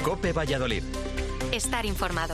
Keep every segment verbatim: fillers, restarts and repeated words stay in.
COPE Valladolid. Estar informado.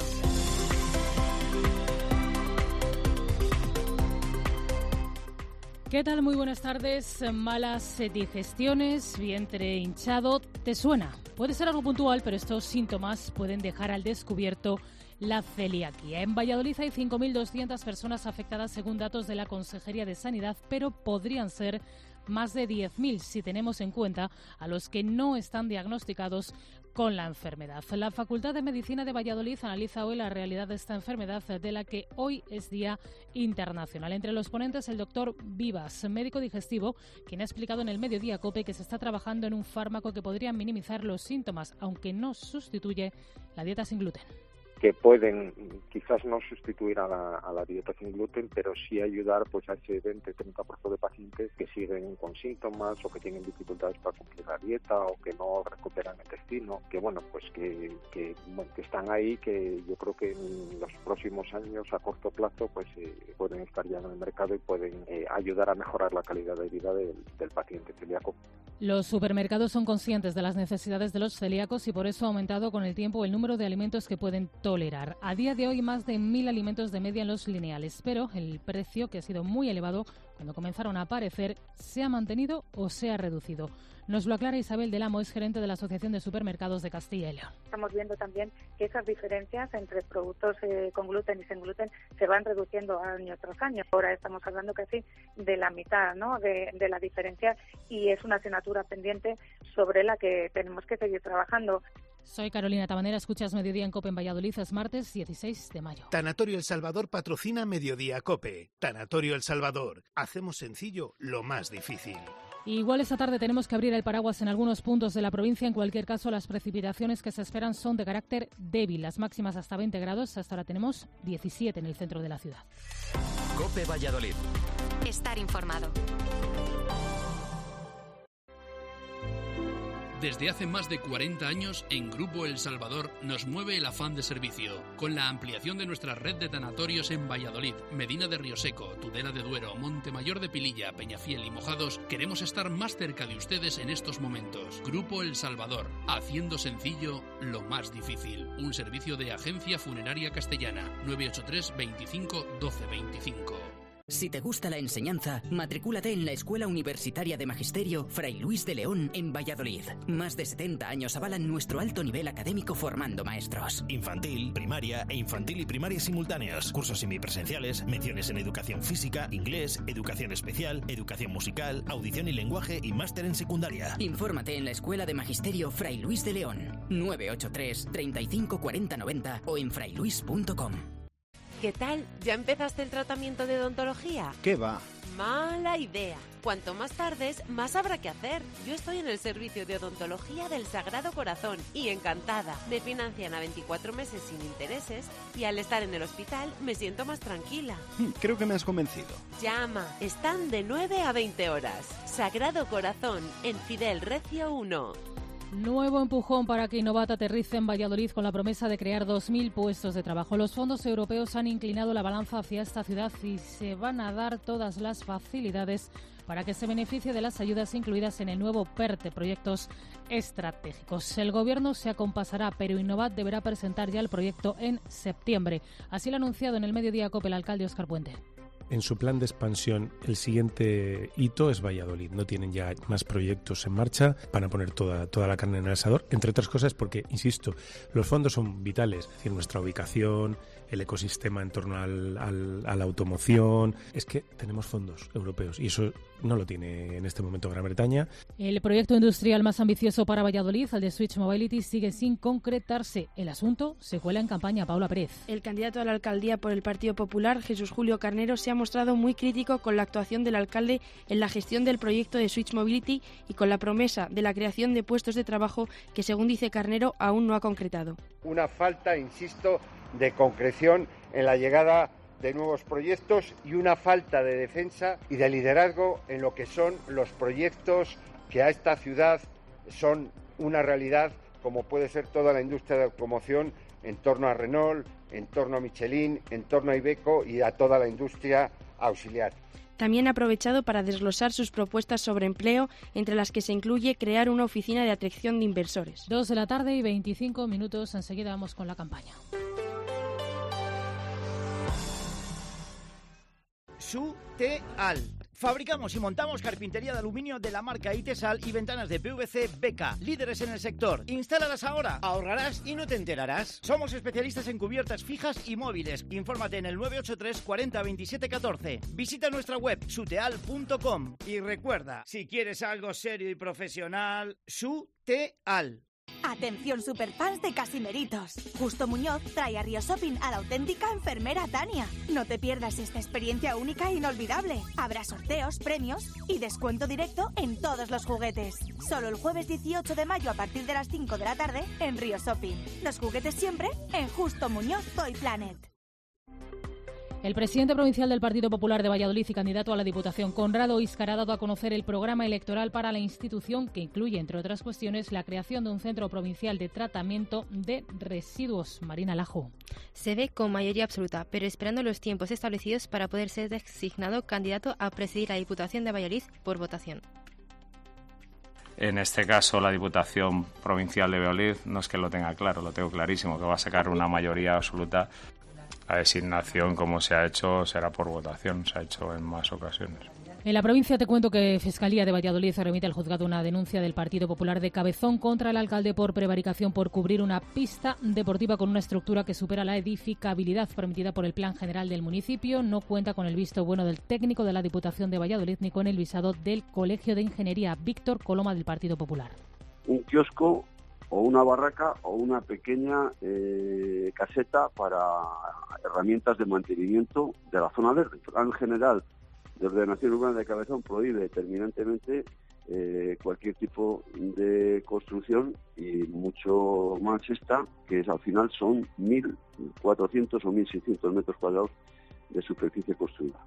¿Qué tal? Muy buenas tardes. Malas digestiones, vientre hinchado, ¿te suena? Puede ser algo puntual, pero estos síntomas pueden dejar al descubierto la celiaquía. En Valladolid hay cinco mil doscientas personas afectadas según datos de la Consejería de Sanidad, pero podrían ser más de diez mil si tenemos en cuenta a los que no están diagnosticados con la enfermedad. La Facultad de Medicina de Valladolid analiza hoy la realidad de esta enfermedad, de la que hoy es Día Internacional. Entre los ponentes, el doctor Vivas, médico digestivo, quien ha explicado en el Mediodía COPE que se está trabajando en un fármaco que podría minimizar los síntomas, aunque no sustituye la dieta sin gluten. Que pueden quizás no sustituir a la, a la dieta sin gluten, pero sí ayudar pues a ese veinte a treinta por ciento de pacientes que siguen con síntomas o que tienen dificultades para cumplir la dieta o que no recuperan el intestino, que bueno, pues que, que, bueno, que están ahí, que yo creo que en los próximos años a corto plazo pues eh, pueden estar ya en el mercado y pueden eh, ayudar a mejorar la calidad de vida del, del paciente celíaco. Los supermercados son conscientes de las necesidades de los celíacos y por eso ha aumentado con el tiempo el número de alimentos que pueden tolerar. A día de hoy, más de mil alimentos de media en los lineales, pero el precio, que ha sido muy elevado cuando comenzaron a aparecer, se ha mantenido o se ha reducido. Nos lo aclara Isabel del Amo, es gerente de la Asociación de Supermercados de Castilla y León. Estamos viendo también que esas diferencias entre productos eh, con gluten y sin gluten se van reduciendo año tras año. Ahora estamos hablando casi de la mitad, ¿no?, de, de la diferencia, y es una asignatura pendiente sobre la que tenemos que seguir trabajando. Soy Carolina Tabanera, escuchas Mediodía en COPE en Valladolid, es martes dieciséis de mayo. Tanatorio El Salvador patrocina Mediodía COPE. Tanatorio El Salvador. Hacemos sencillo lo más difícil. Igual esta tarde tenemos que abrir el paraguas en algunos puntos de la provincia. En cualquier caso, las precipitaciones que se esperan son de carácter débil. Las máximas hasta veinte grados, hasta ahora tenemos diecisiete en el centro de la ciudad. COPE Valladolid. Estar informado. Desde hace más de cuarenta años, en Grupo El Salvador nos mueve el afán de servicio. Con la ampliación de nuestra red de tanatorios en Valladolid, Medina de Rioseco, Tudela de Duero, Montemayor de Pililla, Peñafiel y Mojados, queremos estar más cerca de ustedes en estos momentos. Grupo El Salvador, haciendo sencillo lo más difícil. Un servicio de Agencia Funeraria Castellana. nueve ocho tres, veinticinco, doce veinticinco. Si te gusta la enseñanza, matricúlate en la Escuela Universitaria de Magisterio Fray Luis de León en Valladolid. Más de setenta años avalan nuestro alto nivel académico formando maestros. Infantil, primaria e infantil y primaria simultáneos. Cursos semipresenciales, menciones en educación física, inglés, educación especial, educación musical, audición y lenguaje y máster en secundaria. Infórmate en la Escuela de Magisterio Fray Luis de León. nueve ocho tres, treinta y cinco, cuarenta, noventa o en frailuis punto com. ¿Qué tal? ¿Ya empezaste el tratamiento de odontología? ¿Qué va? Mala idea. Cuanto más tardes, más habrá que hacer. Yo estoy en el servicio de odontología del Sagrado Corazón y encantada. Me financian a veinticuatro meses sin intereses y al estar en el hospital me siento más tranquila. Creo que me has convencido. Llama. Están de nueve a veinte horas. Sagrado Corazón, en Fidel Recio uno. Nuevo empujón para que Innovat aterrice en Valladolid con la promesa de crear dos mil puestos de trabajo. Los fondos europeos han inclinado la balanza hacia esta ciudad y se van a dar todas las facilidades para que se beneficie de las ayudas incluidas en el nuevo PERTE, proyectos estratégicos. El Gobierno se acompasará, pero Innovat deberá presentar ya el proyecto en septiembre. Así lo ha anunciado en el Mediodía COPE el alcalde Óscar Puente. En su plan de expansión, el siguiente hito es Valladolid. No tienen ya más proyectos en marcha, van a poner toda, toda la carne en el asador, entre otras cosas porque, insisto, los fondos son vitales. Es decir, nuestra ubicación, el ecosistema en torno al, al, a la automoción. Es que tenemos fondos europeos y eso no lo tiene en este momento Gran Bretaña. El proyecto industrial más ambicioso para Valladolid, el de Switch Mobility, sigue sin concretarse. El asunto se cuela en campaña. Paula Pérez. El candidato a la alcaldía por el Partido Popular, Jesús Julio Carnero, se ha mostrado muy crítico con la actuación del alcalde en la gestión del proyecto de Switch Mobility y con la promesa de la creación de puestos de trabajo que, según dice Carnero, aún no ha concretado. Una falta, insisto, de concreción en la llegada de nuevos proyectos y una falta de defensa y de liderazgo en lo que son los proyectos que a esta ciudad son una realidad, como puede ser toda la industria de automoción en torno a Renault, en torno a Michelin, en torno a Iveco y a toda la industria auxiliar. También ha aprovechado para desglosar sus propuestas sobre empleo, entre las que se incluye crear una oficina de atracción de inversores. Dos de la tarde y veinticinco minutos. Enseguida vamos con la campaña. Suteal. Fabricamos y montamos carpintería de aluminio de la marca Itesal y ventanas de P V C Beka, líderes en el sector. Instálalas ahora, ahorrarás y no te enterarás. Somos especialistas en cubiertas fijas y móviles. Infórmate en el nueve ocho tres cuarenta veintisiete catorce. Visita nuestra web suteal punto com y recuerda, si quieres algo serio y profesional, Suteal. Atención superfans de Casimeritos. Justo Muñoz trae a Río Shopping a la auténtica enfermera Tania. No te pierdas esta experiencia única e inolvidable. Habrá sorteos, premios y descuento directo en todos los juguetes. Solo el jueves dieciocho de mayo a partir de las cinco de la tarde en Río Shopping. Los juguetes siempre en Justo Muñoz Toy Planet. El presidente provincial del Partido Popular de Valladolid y candidato a la Diputación, Conrado Íscar, ha dado a conocer el programa electoral para la institución, que incluye, entre otras cuestiones, la creación de un centro provincial de tratamiento de residuos. Marina Lajo. Se ve con mayoría absoluta, pero esperando los tiempos establecidos para poder ser designado candidato a presidir la Diputación de Valladolid por votación. En este caso, la Diputación Provincial de Valladolid no es que lo tenga claro, lo tengo clarísimo, que va a sacar una mayoría absoluta. La designación, como se ha hecho, será por votación, se ha hecho en más ocasiones. En la provincia te cuento que Fiscalía de Valladolid remite al juzgado una denuncia del Partido Popular de Cabezón contra el alcalde por prevaricación por cubrir una pista deportiva con una estructura que supera la edificabilidad permitida por el Plan General del municipio. No cuenta con el visto bueno del técnico de la Diputación de Valladolid ni con el visado del Colegio de Ingeniería. Víctor Coloma, del Partido Popular. Un kiosco o una barraca o una pequeña eh, caseta para herramientas de mantenimiento de la zona verde. El Plan General de Ordenación Urbana de Cabezón prohíbe terminantemente eh, cualquier tipo de construcción y mucho más esta, que es, al final son mil cuatrocientos o mil seiscientos metros cuadrados de superficie construida.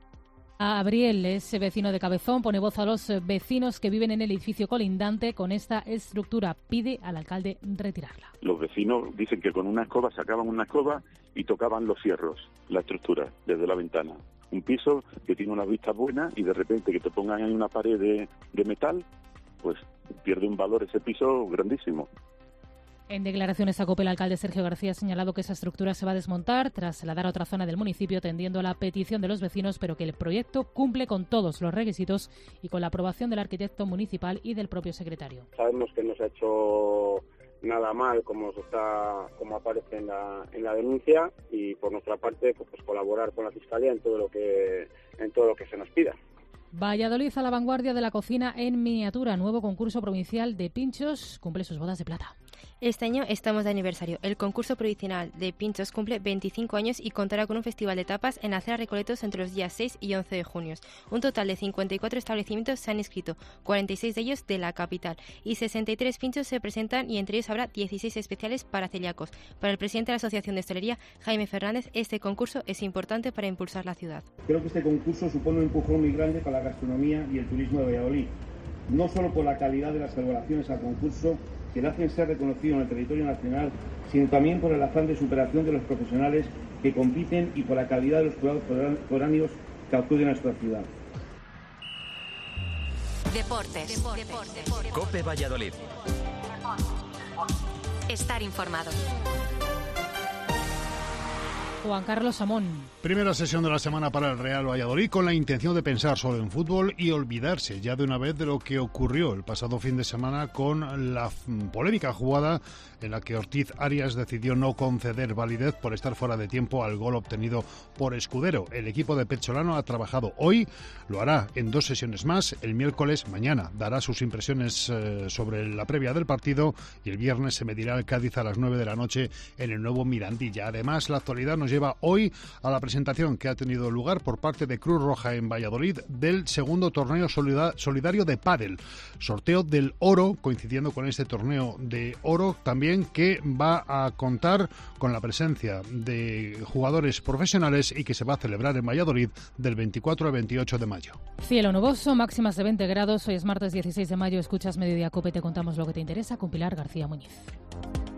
Abriel es vecino de Cabezón, pone voz a los vecinos que viven en el edificio colindante con esta estructura. Pide al alcalde retirarla. Los vecinos dicen que con una escoba sacaban una escoba y tocaban los fierros, la estructura, desde la ventana. Un piso que tiene una vista buena y de repente que te pongan ahí una pared de, de metal, pues pierde un valor ese piso grandísimo. En declaraciones a COPE, el alcalde Sergio García ha señalado que esa estructura se va a desmontar tras trasladar a otra zona del municipio, atendiendo a la petición de los vecinos, pero que el proyecto cumple con todos los requisitos y con la aprobación del arquitecto municipal y del propio secretario. Sabemos que no se ha hecho nada mal, como se está, como aparece en la, en la denuncia, y por nuestra parte pues, pues colaborar con la Fiscalía en todo lo que en todo lo que se nos pida. Valladolid a la vanguardia de la cocina en miniatura. Nuevo concurso provincial de pinchos cumple sus bodas de plata. Este año estamos de aniversario. El concurso provincial de pinchos cumple veinticinco años y contará con un festival de tapas en la Acera Recoletos entre los días seis y once de junio. Un total de cincuenta y cuatro establecimientos se han inscrito, cuarenta y seis de ellos de la capital, y sesenta y tres pinchos se presentan, y entre ellos habrá dieciséis especiales para celíacos. Para el presidente de la Asociación de Hostelería, Jaime Fernández, este concurso es importante para impulsar la ciudad. Creo que este concurso supone un empujón muy grande para la gastronomía y el turismo de Valladolid, no solo por la calidad de las elaboraciones al concurso, que le hacen ser reconocido en el territorio nacional, sino también por el afán de superación de los profesionales que compiten y por la calidad de los cuidados foráneos que acuden a nuestra ciudad. Deportes. Deportes. Deportes. COPE Valladolid. Estar informado. Juan Carlos Amón. Primera sesión de la semana para el Real Valladolid, con la intención de pensar solo en fútbol y olvidarse ya de una vez de lo que ocurrió el pasado fin de semana con la polémica jugada en la que Ortiz Arias decidió no conceder validez por estar fuera de tiempo al gol obtenido por Escudero. El equipo de Pezzolano ha trabajado hoy, lo hará en dos sesiones más. El miércoles, mañana, dará sus impresiones eh, sobre la previa del partido, y el viernes se medirá el Cádiz a las nueve de la noche en el nuevo Mirandilla. Además, la actualidad nos lleva hoy a la presentación que ha tenido lugar por parte de Cruz Roja en Valladolid del segundo torneo solidario de pádel. Sorteo del oro, coincidiendo con este torneo de oro también, que va a contar con la presencia de jugadores profesionales y que se va a celebrar en Valladolid del veinticuatro al veintiocho de mayo. Cielo nuboso, máximas de veinte grados. Hoy es martes dieciséis de mayo. Escuchas Mediodía COPE, te contamos lo que te interesa con Pilar García Muñiz.